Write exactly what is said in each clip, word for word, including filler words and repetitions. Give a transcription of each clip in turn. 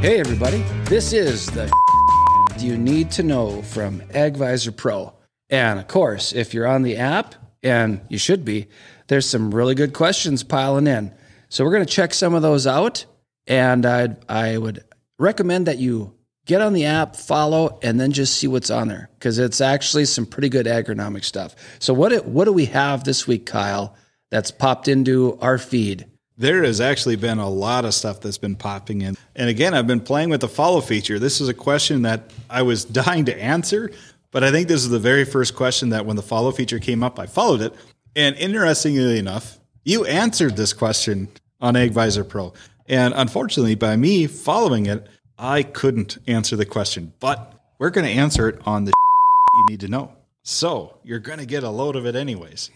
Hey everybody, this is the you need to know from AgVisor Pro. And of course, if you're on the app, and you should be, there's some really good questions piling in. So we're going to check some of those out, and I'd, I would recommend that you get on the app, follow, and then just see what's on there, because it's actually some pretty good agronomic stuff. So what it, what do we have this week, Kyle, that's popped into our feed? There has actually been a lot of stuff that's been popping in. And again, I've been playing with the follow feature. This is a question that I was dying to answer, but I think this is the very first question that when the follow feature came up, I followed it. And interestingly enough, you answered this question on AgVisor Pro. And unfortunately, by me following it, I couldn't answer the question. But we're going to answer it on the you need to know. So you're going to get a load of it anyways.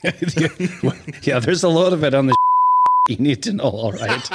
Yeah, there's a load of it on the you need to know, all right.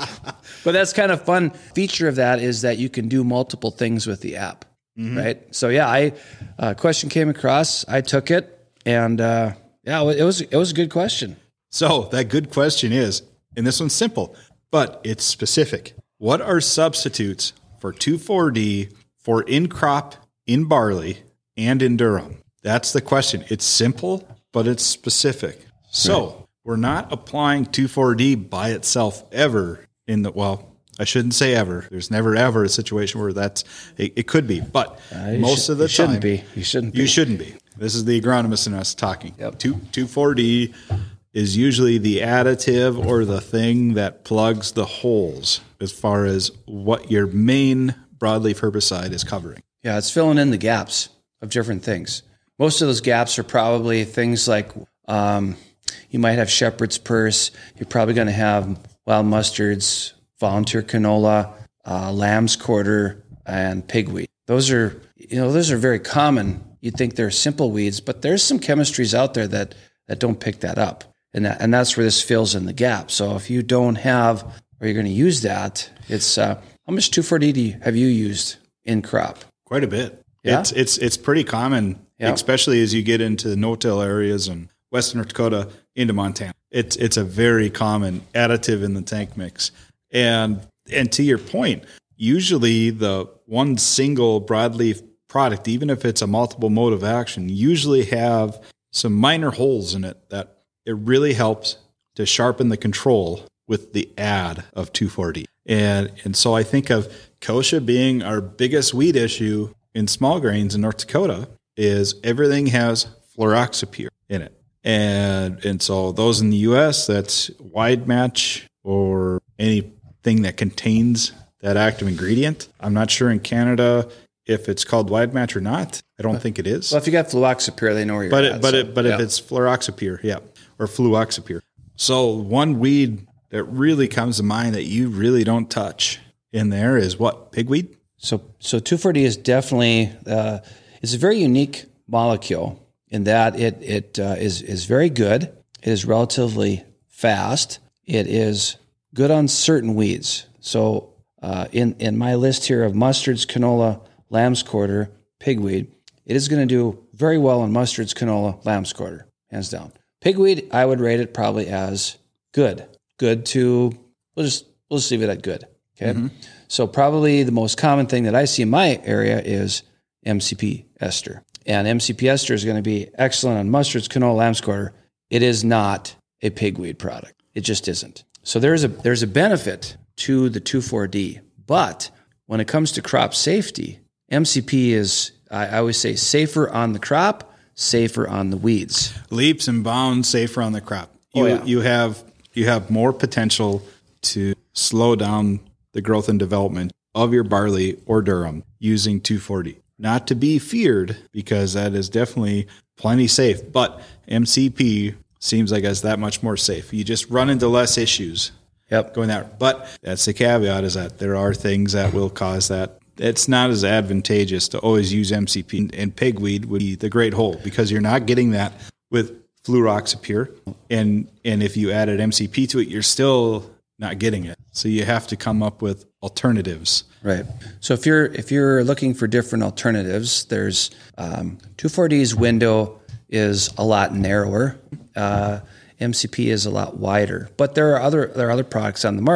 But that's kind of fun feature of that is that you can do multiple things with the app, mm-hmm. right? So yeah, I uh, question came across, I took it, and uh, yeah, it was it was a good question. So that good question is, and this one's simple, but it's specific. What are substitutes for two four D for in crop, in barley, and in durum? That's the question. It's simple, but it's specific. So. Right. We're not applying two four D by itself ever in the, well, I shouldn't say ever. There's never ever a situation where that's, it, it could be, but uh, most should, of the you time. Shouldn't be. You shouldn't be. You shouldn't be. This is the agronomist in us talking. Yep. two four D is usually the additive or the thing that plugs the holes as far as what your main broadleaf herbicide is covering. Yeah, it's filling in the gaps of different things. Most of those gaps are probably things like, um, you might have shepherd's purse. You're probably going to have wild mustards, volunteer canola, uh, lamb's quarter, and pigweed. Those are, you know, those are very common. You'd think they're simple weeds, but there's some chemistries out there that, that don't pick that up. And that, and that's where this fills in the gap. So if you don't have, or you're going to use that, it's, uh, how much two four D do you, have you used in crop? Quite a bit. Yeah? It's, it's, it's pretty common, yeah. Especially as you get into no-till areas and Western North Dakota into Montana. It's it's a very common additive in the tank mix. And and to your point, usually the one single broadleaf product, even if it's a multiple mode of action, usually have some minor holes in it that it really helps to sharpen the control with the add of two four D. And and so I think of kochia being our biggest weed issue in small grains in North Dakota is everything has fluroxapyr in it. And and so those in the U S, that's wide match or anything that contains that active ingredient. I'm not sure in Canada if it's called wide match or not. I don't think it is. Well, if you got fluroxapyr, they know where you're but at. It, but so, it, but yeah. if it's fluroxapyr, yeah, or fluoxapyr. So one weed that really comes to mind that you really don't touch in there is what? Pigweed? So so two four D is definitely uh, it's a very unique molecule. In that it it uh, is is very good. It is relatively fast. It is good on certain weeds. So uh, in in my list here of mustards, canola, lamb's quarter, pigweed, it is going to do very well on mustards, canola, lamb's quarter, hands down. Pigweed, I would rate it probably as good. Good to we'll just we'll just leave it at good. Okay. Mm-hmm. So probably the most common thing that I see in my area is M C P ester. And M C P ester is going to be excellent on mustards, canola, lamb's quarter. It is not a pigweed product. It just isn't. So there's a there's a benefit to the two four D. But when it comes to crop safety, M C P is, I, I always say, safer on the crop, safer on the weeds. Leaps and bounds safer on the crop. You, oh, yeah. you have you have more potential to slow down the growth and development of your barley or durum using two four D. Not to be feared, because that is definitely plenty safe, but M C P seems like it's that much more safe. You just run into less issues Yep. going that. But that's the caveat, is that there are things that will cause that. It's not as advantageous to always use M C P, and pigweed would be the great hole, because you're not getting that with fluroxapyr. And, and if you added M C P to it, you're still not getting it. So you have to come up with alternatives. Right. So if you're if you're looking for different alternatives, there's um, two four D's window is a lot narrower. Uh, M C P is a lot wider, but there are other there are other products on the market.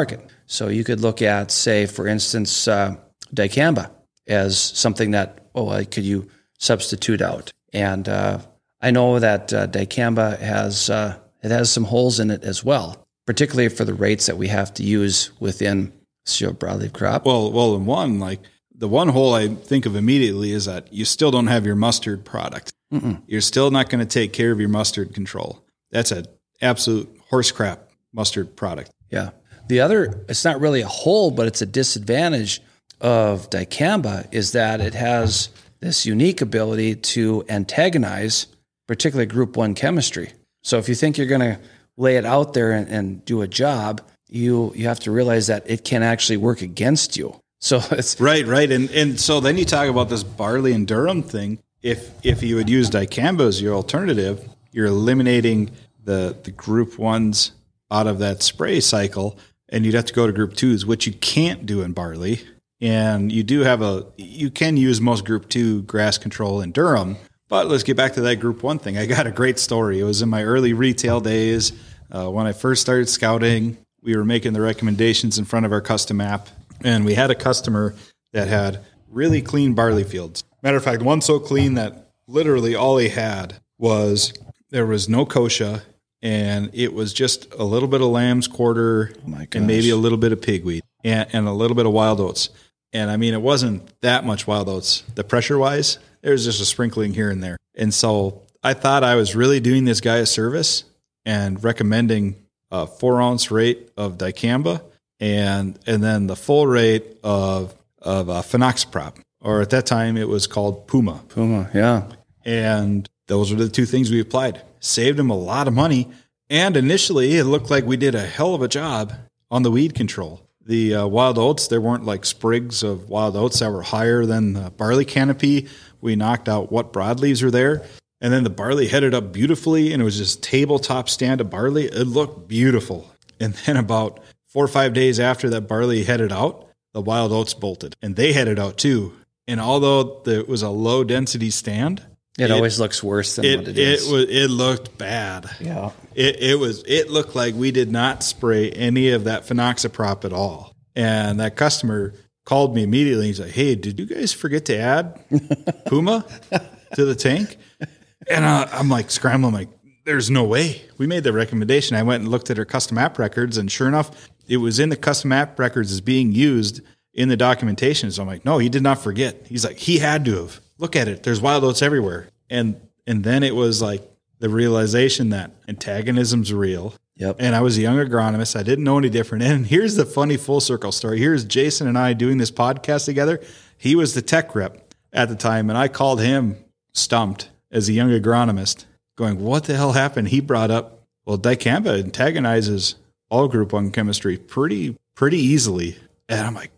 So you could look at, say, for instance, uh, dicamba as something that, oh, like, could you substitute out? And uh, I know that uh, dicamba has uh, it has some holes in it as well, particularly for the rates that we have to use within cereal broadleaf crop. Well, well, in one, like the one hole I think of immediately is that you still don't have your mustard product. Mm-mm. You're still not going to take care of your mustard control. That's an absolute horse crap mustard product. Yeah. The other, it's not really a hole, but it's a disadvantage of dicamba is that it has this unique ability to antagonize particularly group one chemistry. So if you think you're going to lay it out there and, and do a job, you you have to realize that it can actually work against you. So it's right, right. And and so then you talk about this barley and durum thing. If if you would use dicamba as your alternative, you're eliminating the the group ones out of that spray cycle, and you'd have to go to group twos, which you can't do in barley. And you do have a you can use most group two grass control in durum. But let's get back to that group one thing. I got a great story. It was in my early retail days uh, when I first started scouting. We were making the recommendations in front of our custom app, and we had a customer that had really clean barley fields. Matter of fact, one so clean that literally all he had was there was no kochia, and it was just a little bit of lamb's quarter oh and maybe a little bit of pigweed and, and a little bit of wild oats. And I mean, it wasn't that much wild oats. The pressure-wise, there was just a sprinkling here and there. And so I thought I was really doing this guy a service and recommending a four-ounce rate of dicamba and and then the full rate of of uh, phenoxyprop, or at that time it was called Puma. Puma, yeah. And those were the two things we applied. Saved him a lot of money, and initially it looked like we did a hell of a job on the weed control. The uh, wild oats, there weren't like sprigs of wild oats that were higher than the barley canopy. We knocked out what broadleaves were there. And then the barley headed up beautifully, and it was just tabletop stand of barley. It looked beautiful. And then about four or five days after that barley headed out, the wild oats bolted. And they headed out too. And although it was a low-density stand, It, it always looks worse than it, what it is. It was. It looked bad. Yeah. It, it was. It looked like we did not spray any of that phenoxyprop at all. And that customer called me immediately. He's like, "Hey, did you guys forget to add Puma to the tank?" And uh, I'm like scrambling. I'm like, "There's no way." We made the recommendation. I went and looked at our custom app records, and sure enough, it was in the custom app records as being used in the documentation. So I'm like, "No, he did not forget." He's like, "He had to have. Look at it. There's wild oats everywhere." And and then it was like the realization that antagonism's real. Yep. And I was a young agronomist. I didn't know any different. And here's the funny full circle story. Here's Jason and I doing this podcast together. He was the tech rep at the time, and I called him stumped as a young agronomist, going, "What the hell happened?" He brought up, well, dicamba antagonizes all group one chemistry pretty pretty easily. And I'm like,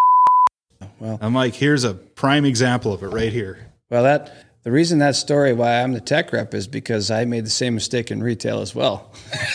well, I'm like, here's a prime example of it right here. Well, that the reason that story why I'm the tech rep is because I made the same mistake in retail as well.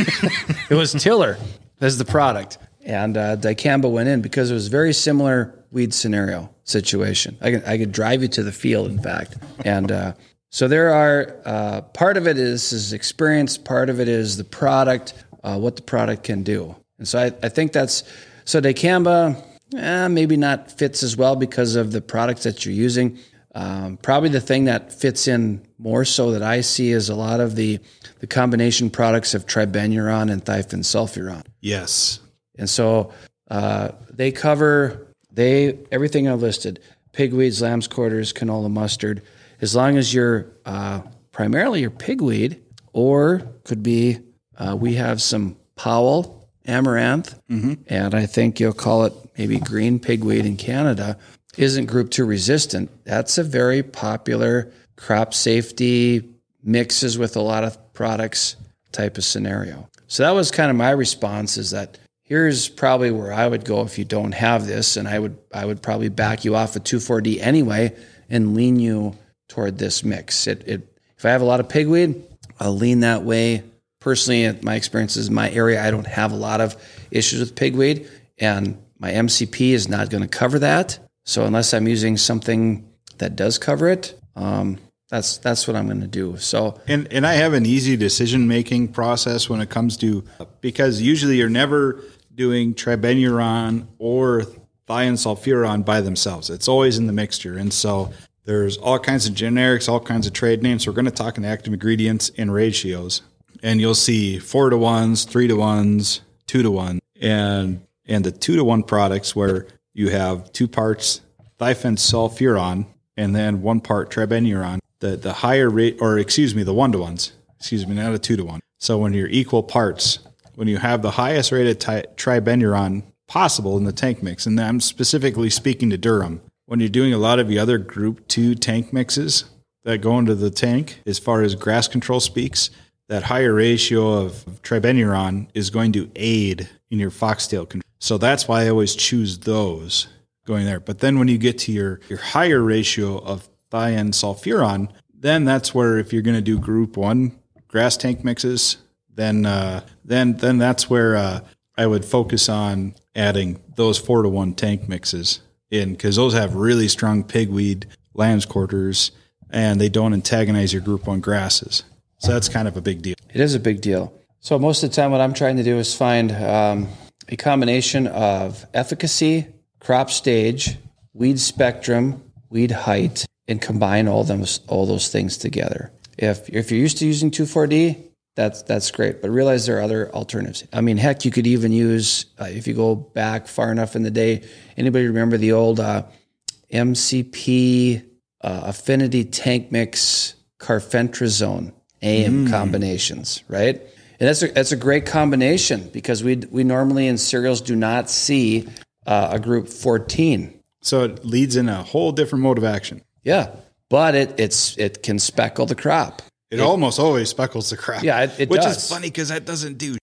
It was tiller as the product, and uh, dicamba went in because it was a very similar weed scenario situation. I could, I could drive you to the field, in fact. And uh, so there are, uh, part of it is, is experience, part of it is the product, uh, what the product can do. And so I, I think that's, so dicamba, eh, maybe not fits as well because of the products that you're using. Um, probably the thing that fits in more so that I see is a lot of the, the combination products of tribenuron and thiophene-sulfuron. Yes. And so uh, they cover they everything I've listed: pigweeds, lamb's quarters, canola mustard. As long as you're uh, primarily your pigweed, or could be uh, we have some Powell amaranth, mm-hmm. and I think you'll call it maybe green pigweed in Canada. Isn't group two resistant. That's a very popular crop safety mixes with a lot of products type of scenario. So that was kind of my response, is that here's probably where I would go if you don't have this, and I would I would probably back you off of two four D anyway and lean you toward this mix. It, it if I have a lot of pigweed, I'll lean that way. Personally, my experience is in my area, I don't have a lot of issues with pigweed, and my M C P is not going to cover that. So unless I'm using something that does cover it, um, that's that's what I'm going to do. So and and I have an easy decision making process when it comes to, because usually you're never doing tribenuron or thiensulfuron by themselves. It's always in the mixture. And so there's all kinds of generics, all kinds of trade names. So we're going to talk in active ingredients and ratios. And you'll see four to ones, three to ones, two to one. And and the two to one products where you have two parts thiensulfuron and then one part tribenuron. The the higher rate, or excuse me, the one to ones, excuse me, not a two to one. So when you're equal parts, when you have the highest rated tri- tribenuron possible in the tank mix, and I'm specifically speaking to durum, when you're doing a lot of the other group two tank mixes that go into the tank, as far as grass control speaks, that higher ratio of tribenuron is going to aid in your foxtail control. So that's why I always choose those going there. But then when you get to your, your higher ratio of thiensulfuron, then that's where if you're going to do group one grass tank mixes, then uh, then then that's where uh, I would focus on adding those four to one tank mixes in, because those have really strong pigweed, lamb's quarters, and they don't antagonize your group one grasses. So that's kind of a big deal. It is a big deal. So most of the time what I'm trying to do is find um, a combination of efficacy, crop stage, weed spectrum, weed height, and combine all them all those things together. If if you're used to using two four D, that's that's great. But realize there are other alternatives. I mean, heck, you could even use, uh, if you go back far enough in the day, anybody remember the old uh, M C P uh, affinity tank mix carfentrazone A M mm. combinations, right? And that's a, that's a great combination, because we we normally in cereals do not see uh, a group fourteen. So it leads in a whole different mode of action. Yeah, but it it's it can speckle the crop. It, it almost always speckles the crop. Yeah, it, it which does. is funny because that doesn't do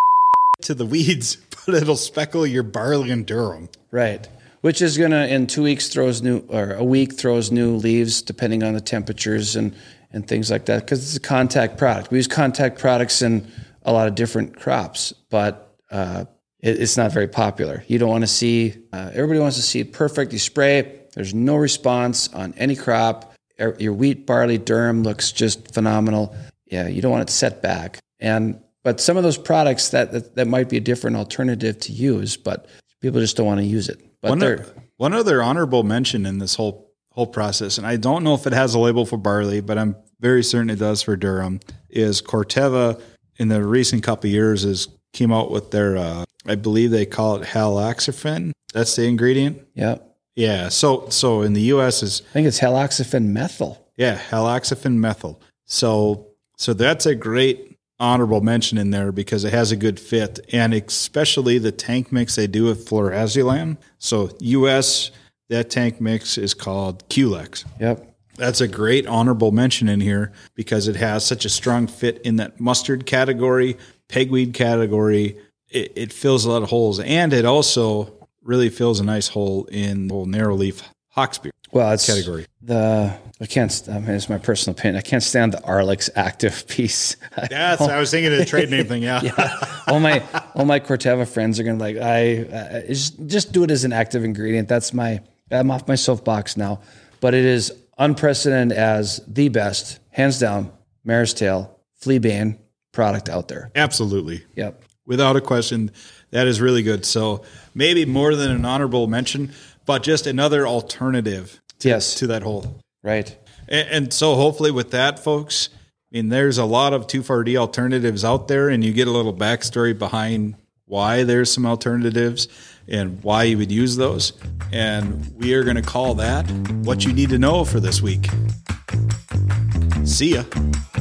to the weeds, but it'll speckle your barley and durum. Right, which is gonna in two weeks throws new or a week throws new leaves depending on the temperatures and and things like that, because it's a contact product. We use contact products in a lot of different crops, but uh, it, it's not very popular. You don't want to see uh, everybody wants to see it perfect. You spray. There's no response on any crop. Your wheat, barley, durum looks just phenomenal. Yeah, you don't want it set back. And but some of those products that that, that might be a different alternative to use, but people just don't want to use it. But one, they're, one other honorable mention in this whole whole process, and I don't know if it has a label for barley, but I'm very certain it does for durum, is Corteva in the recent couple of years has came out with their, uh, I believe they call it haloxyfen. That's the ingredient. Yeah. Yeah, so so in the U S is I think it's haloxyfen methyl. Yeah, haloxyfen methyl. So so that's a great honorable mention in there because it has a good fit, and especially the tank mix they do with flurazulam. So U S that tank mix is called Culex. Yep. That's a great honorable mention in here because it has such a strong fit in that mustard category, pigweed category. It, it fills a lot of holes, and it also really fills a nice hole in the whole narrow leaf hawksbeard well, it's category. The I can't. I mean, it's my personal opinion. I can't stand the Arlex active piece. That's I was thinking of the trade name thing. Yeah. yeah. All my all my Corteva friends are gonna like. I uh, just just do it as an active ingredient. That's my. I'm off my soapbox now, but it is unprecedented as the best, hands down, Mare's Tail Fleabane product out there. Absolutely. Yep. Without a question, that is really good. So maybe more than an honorable mention, but just another alternative to, yes. to that whole. Right. And, and so hopefully with that, folks, I mean, there's a lot of two four D alternatives out there, and you get a little backstory behind why there's some alternatives and why you would use those. And we are going to call that what you need to know for this week. See ya.